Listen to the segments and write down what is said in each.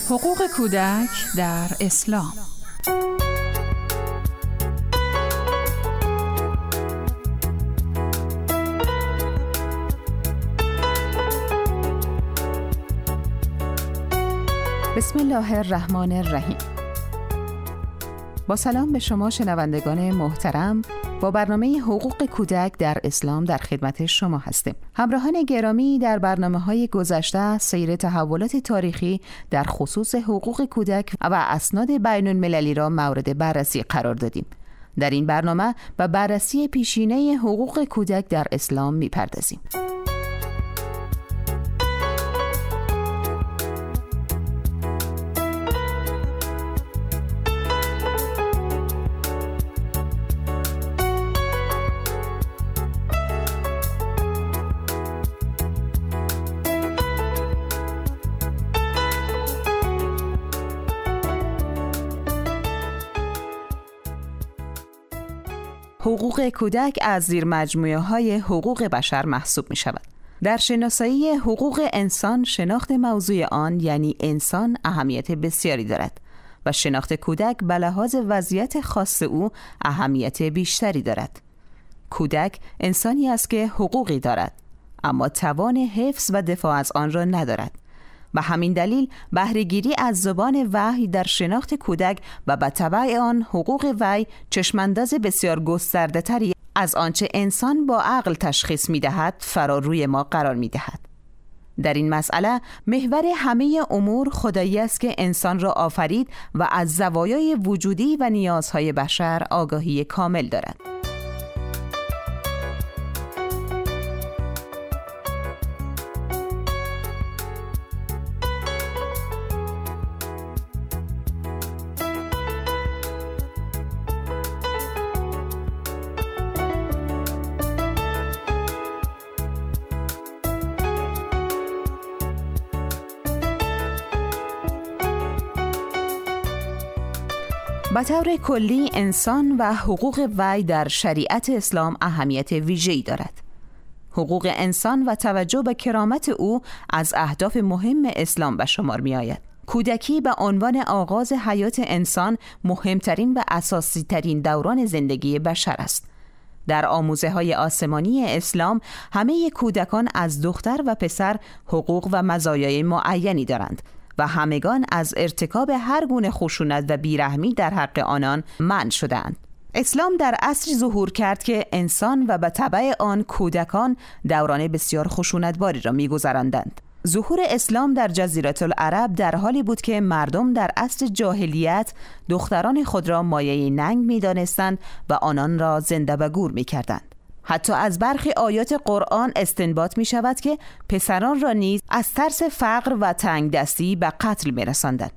حقوق کودک در اسلام. بسم الله الرحمن الرحیم. با سلام به شما شنوندگان محترم، با برنامه حقوق کودک در اسلام در خدمت شما هستیم. همراهان گرامی، در برنامه‌های گذشته سیر تحولات تاریخی در خصوص حقوق کودک و اسناد بین‌المللی را مورد بررسی قرار دادیم. در این برنامه به بررسی پیشینه حقوق کودک در اسلام می‌پردازیم. حقوق کودک از زیر مجموعه‌های حقوق بشر محسوب می شود. در شناسایی حقوق انسان، شناخت موضوع آن یعنی انسان اهمیت بسیاری دارد و شناخت کودک به لحاظ وضعیت خاص او اهمیت بیشتری دارد. کودک انسانی است که حقوقی دارد اما توان حفظ و دفاع از آن را ندارد. به همین دلیل بهره‌گیری از زبان وحی در شناخت کودک و به تبع آن حقوق وی چشمانداز بسیار گسترده‌تری از آنچه انسان با عقل تشخیص می‌دهد فراروی ما قرار می‌دهد. در این مسئله محور همه امور خدایی است که انسان را آفرید و از زوایای وجودی و نیازهای بشر آگاهی کامل دارد. به طور کلی انسان و حقوق وی در شریعت اسلام اهمیت ویژه‌ای دارد. حقوق انسان و توجه به کرامت او از اهداف مهم اسلام به شمار می آید. کودکی به عنوان آغاز حیات انسان مهمترین و اساسی ترین دوران زندگی بشر است. در آموزه‌های آسمانی اسلام همه کودکان از دختر و پسر حقوق و مزایای معینی دارند و همگان از ارتکاب هر گونه خشونت و بیرحمی در حق آنان منع شدند. اسلام در عصری ظهور کرد که انسان و به تبع آن کودکان دوران بسیار خشونتباری را می‌گذراندند. ظهور اسلام در جزیره العرب در حالی بود که مردم در عصر جاهلیت دختران خود را مایه ننگ می‌دانستند و آنان را زنده و گور می‌کردند. حتی از برخی آیات قرآن استنباط می شود که پسران را نیز از ترس فقر و تنگ دستی به قتل می رساندند.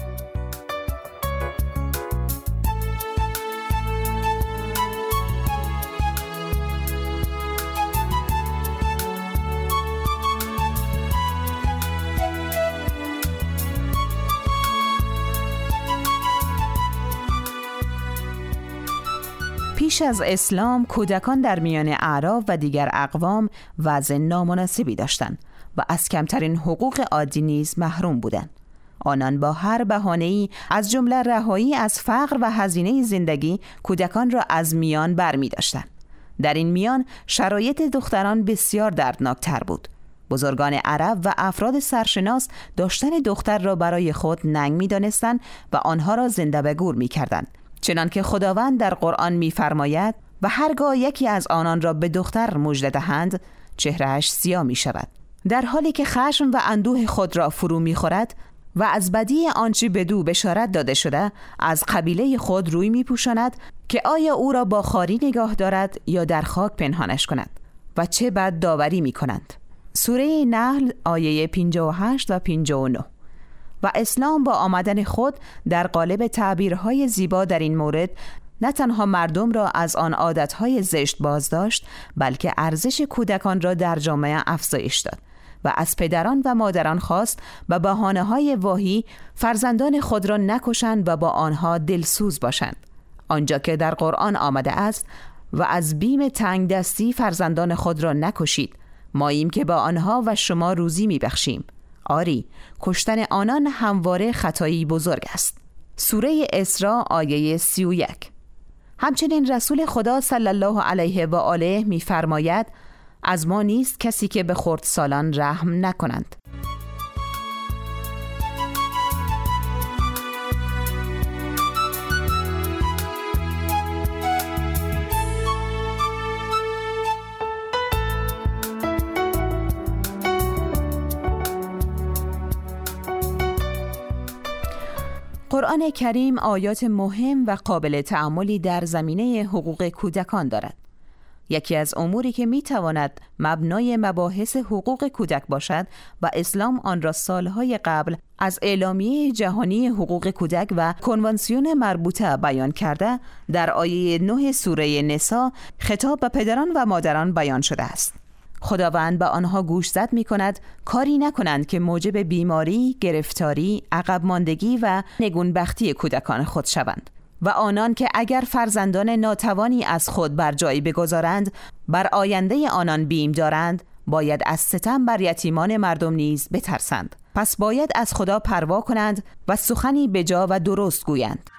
پیش از اسلام کودکان در میان اعراب و دیگر اقوام وضع نامناسبی داشتند و از کمترین حقوق عادی نیز محروم بودند. آنان با هر بهانه‌ای از جمله رهایی از فقر و هزینه زندگی کودکان را از میان برمی داشتند. در این میان شرایط دختران بسیار دردناکتر بود. بزرگان عرب و افراد سرشناس داشتن دختر را برای خود ننگ می دانستند و آنها را زنده به گور می کردند. چنانکه خداوند در قرآن می‌فرماید و هرگاه یکی از آنان را به دختر مژده دهند چهرهش سیاه می شود، در حالی که خشم و اندوه خود را فرو می‌خورد و از بدی آنچه بدو بشارت داده شده از قبیله خود روی می‌پوشاند که آیا او را با خواری نگاه دارد یا در خاک پنهانش کند و چه بد داوری می‌کنند. سوره نحل آیه 58 و 59. و اسلام با آمدن خود در قالب تعبیرهای زیبا در این مورد نه تنها مردم را از آن عادتهای زشت باز داشت، بلکه ارزش کودکان را در جامعه افزایش داد و از پدران و مادران خواست به بهانه‌های واهی فرزندان خود را نکشند و با آنها دلسوز باشند، آنجا که در قرآن آمده است و از بیم تنگ دستی فرزندان خود را نکشید، ماییم که با آنها و شما روزی میبخشیم. آری، کشتن آنان همواره خطایی بزرگ است. سوره اسراء آیه 31. همچنین رسول خدا صلی الله علیه و آله می‌فرماید از ما نیست کسی که به خردسالان رحم نکنند. قرآن کریم آیات مهم و قابل تأملی در زمینه حقوق کودکان دارد. یکی از اموری که میتواند مبنای مباحث حقوق کودک باشد و اسلام آن را سالهای قبل از اعلامیه جهانی حقوق کودک و کنوانسیون مربوطه بیان کرده، در آیه 9 سوره نساء خطاب به پدران و مادران بیان شده است. خداوند به آنها گوشزد می کند کاری نکنند که موجب بیماری، گرفتاری، عقب ماندگی و نگونبختی کودکان خود شوند و آنان که اگر فرزندان ناتوانی از خود بر جایی بگذارند بر آینده آنان بیم دارند، باید از ستم بر یتیمان مردم نیز بترسند. پس باید از خدا پروا کنند و سخنی بجا و درست گویند.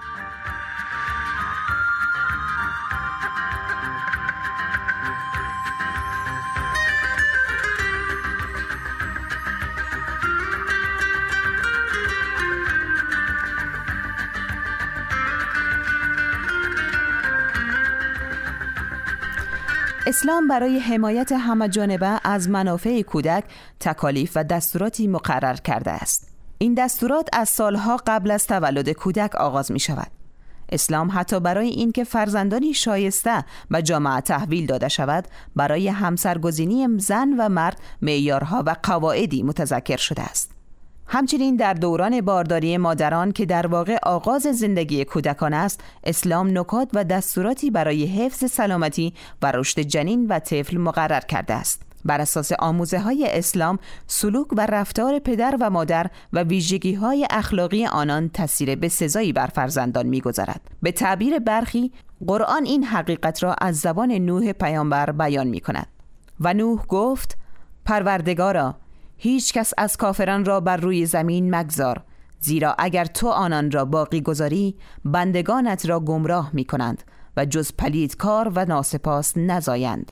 اسلام برای حمایت همه‌جانبه از منافع کودک تکالیف و دستوراتی مقرر کرده است. این دستورات از سالها قبل از تولد کودک آغاز می شود. اسلام حتی برای اینکه فرزندانی شایسته و جامعه تحویل داده شود، برای همسرگزینی زن و مرد معیارها و قواعدی متذکر شده است. همچنین در دوران بارداری مادران که در واقع آغاز زندگی کودکان است، اسلام نکات و دستوراتی برای حفظ سلامتی و رشد جنین و طفل مقرر کرده است. بر اساس آموزه‌های اسلام، سلوک و رفتار پدر و مادر و ویژگی‌های اخلاقی آنان تأثیر بسزایی بر فرزندان می‌گذارد. به تعبیر برخی، قرآن این حقیقت را از زبان نوح پیامبر بیان می‌کند. و نوح گفت: پروردگارا، هیچ کس از کافران را بر روی زمین مگذار، زیرا اگر تو آنان را باقی گذاری بندگانت را گمراه می کنند و جز پلیدکار و ناسپاس نزایند.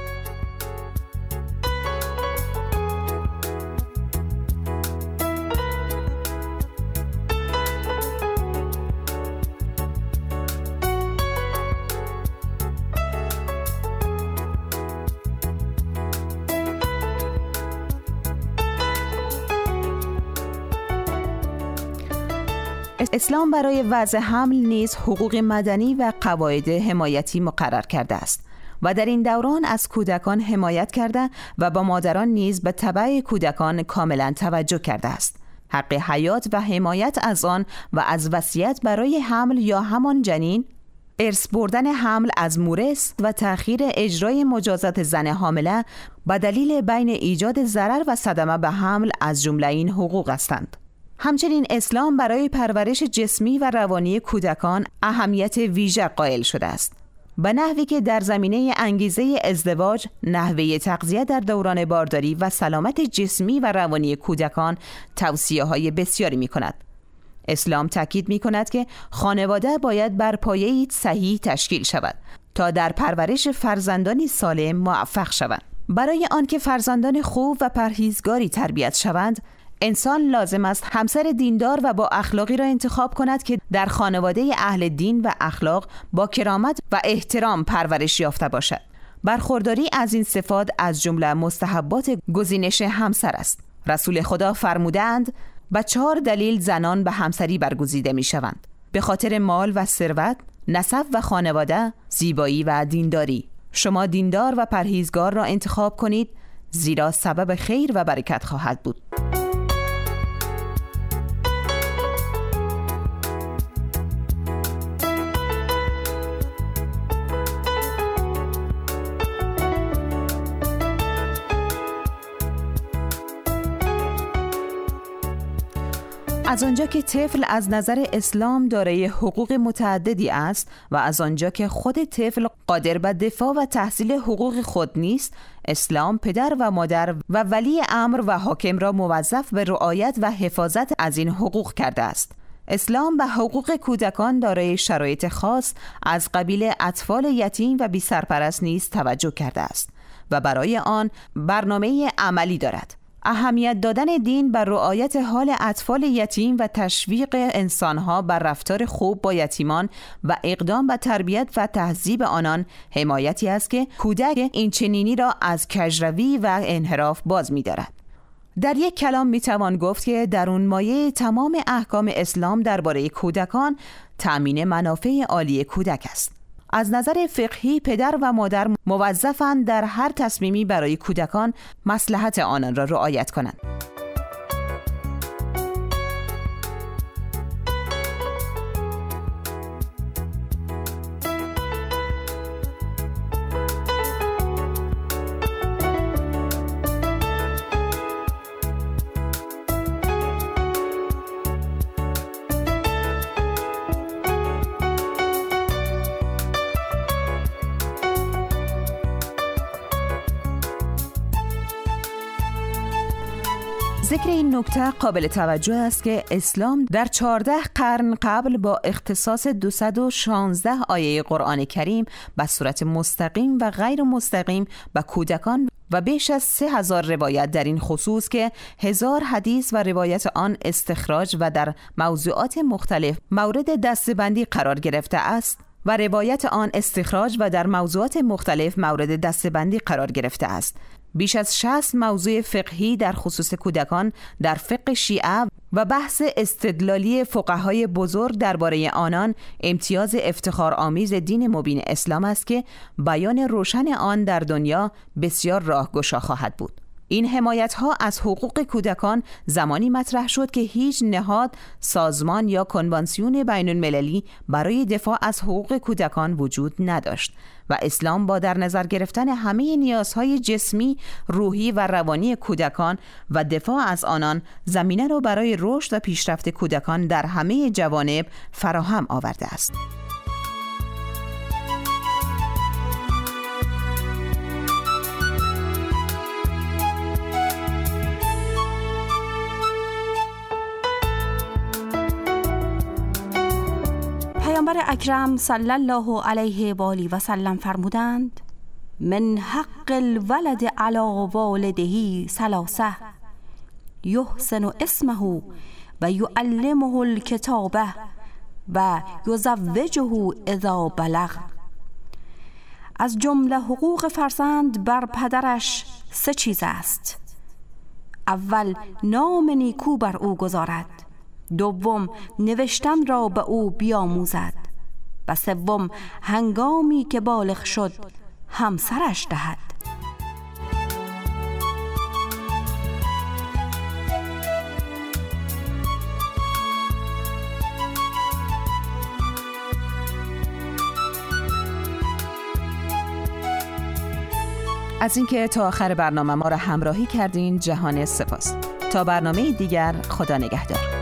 اسلام برای وضع حمل نیز حقوق مدنی و قواعد حمایتی مقرر کرده است و در این دوران از کودکان حمایت کرده و با مادران نیز به تبع کودکان کاملا توجه کرده است. حق حیات و حمایت از آن و از وصیت برای حمل یا همان جنین، ارث بردن حمل از مورث و تأخیر اجرای مجازات زن حامله به دلیل بین ایجاد ضرر و صدمه به حمل از جمله این حقوق هستند. همچنین اسلام برای پرورش جسمی و روانی کودکان اهمیت ویژه قائل شده است، به نحوی که در زمینه انگیزه ازدواج، نحوه تغذیه در دوران بارداری و سلامت جسمی و روانی کودکان توصیه‌های بسیاری می‌کند. اسلام تاکید می‌کند که خانواده باید بر پایه‌ای صحیح تشکیل شود تا در پرورش فرزندانی سالم موفق شوند. برای آنکه فرزندان خوب و پرهیزگاری تربیت شوند، انسان لازم است همسر دیندار و با اخلاقی را انتخاب کند که در خانواده اهل دین و اخلاق با کرامت و احترام پرورش یافته باشد. برخورداری از این صفات از جمله مستحبات گزینش همسر است. رسول خدا فرمودند: به 4 دلیل زنان به همسری برگزیده می شوند: به خاطر مال و ثروت، نسب و خانواده، زیبایی و دینداری. شما دیندار و پرهیزگار را انتخاب کنید، زیرا سبب خیر و برکت خواهد بود. از آنجا که طفل از نظر اسلام دارای حقوق متعددی است و از آنجا که خود طفل قادر به دفاع و تحصیل حقوق خود نیست، اسلام پدر و مادر و ولی امر و حاکم را موظف به رعایت و حفاظت از این حقوق کرده است. اسلام به حقوق کودکان دارای شرایط خاص از قبیل اطفال یتیم و بی سرپرست نیز توجه کرده است و برای آن برنامه عملی دارد. اهمیت دادن دین بر رعایت حال اطفال یتیم و تشویق انسانها بر رفتار خوب با یتیمان و اقدام به تربیت و تهذیب آنان حمایتی است که کودک این چنینی را از کژروی و انحراف باز می‌دارد. در یک کلام میتوان گفت که درون مایه تمام احکام اسلام درباره کودکان تأمین منافع عالی کودک است. از نظر فقهی پدر و مادر موظفند در هر تصمیمی برای کودکان مصلحت آنان را رعایت کنند. ذکر این نکته قابل توجه است که اسلام در 14 قرن قبل با اختصاص 216 آیه قرآن کریم به صورت مستقیم و غیر مستقیم به کودکان و بیش از 3000 روایت در این خصوص که 1000 حدیث و روایت آن استخراج و در موضوعات مختلف مورد دسته‌بندی قرار گرفته است و روایت آن استخراج و در موضوعات مختلف مورد دسته‌بندی قرار گرفته است. بیش از 60 موضوع فقهی در خصوص کودکان در فقه شیعه و بحث استدلالی فقهای بزرگ درباره آنان امتیاز افتخارآمیز دین مبین اسلام است که بیان روشن آن در دنیا بسیار راهگشا خواهد بود. این حمایت‌ها از حقوق کودکان زمانی مطرح شد که هیچ نهاد، سازمان یا کنوانسیون بین‌المللی برای دفاع از حقوق کودکان وجود نداشت و اسلام با در نظر گرفتن همه نیازهای جسمی، روحی و روانی کودکان و دفاع از آنان زمینه را برای رشد و پیشرفت کودکان در همه جوانب فراهم آورده است. پیامبر اکرم صلی الله علیه و آله و سلم فرمودند: من حق الولد علی والده ثلاثه یحسن اسمه و یعلمه الکتابه و یزوجه اذا بلغ. از جمله حقوق فرزند بر پدرش 3 چیز است. اول نام نیکو بر او گذارد، دوم نوشتن را به او بیاموزد و سوم هنگامی که بالغ شد همسرش دهد. از اینکه تا آخر برنامه ما را همراهی کردین جهان سپاس. تا برنامه دیگر، خدا نگهدار.